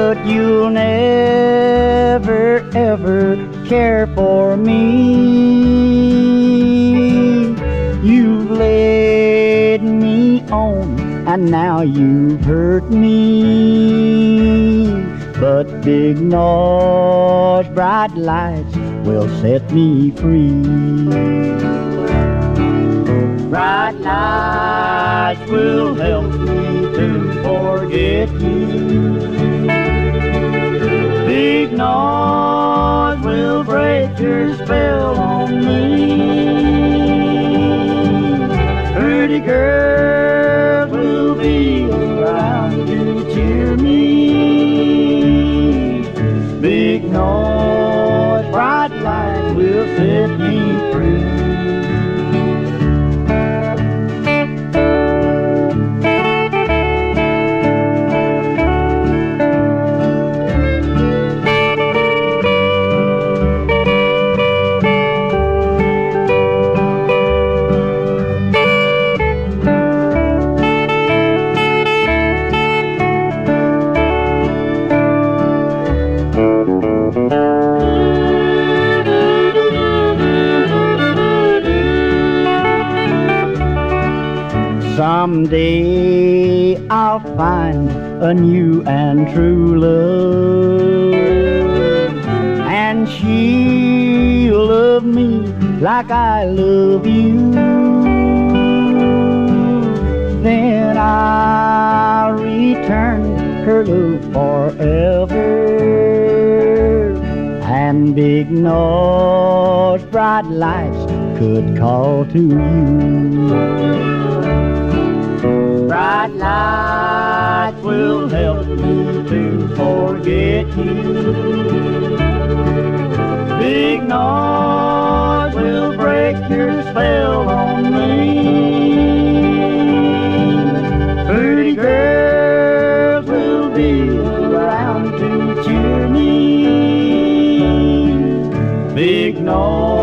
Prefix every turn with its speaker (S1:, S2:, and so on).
S1: but you'll never ever care for me. You've led me on and now you've hurt me, but big North's bright lights will set me free. Bright lights will help me to forget you. Big North will break your spell on me. Pretty girls will be around to cheer me. Big North bright light will set me free. Someday I'll find a new and true love, and she'll love me like I love you. Then I'll return her love forever, and big North's bright lights could call to you. Bright lights will help me to forget you. Big North will break your spell on me. Pretty girls will be around to cheer me. Big North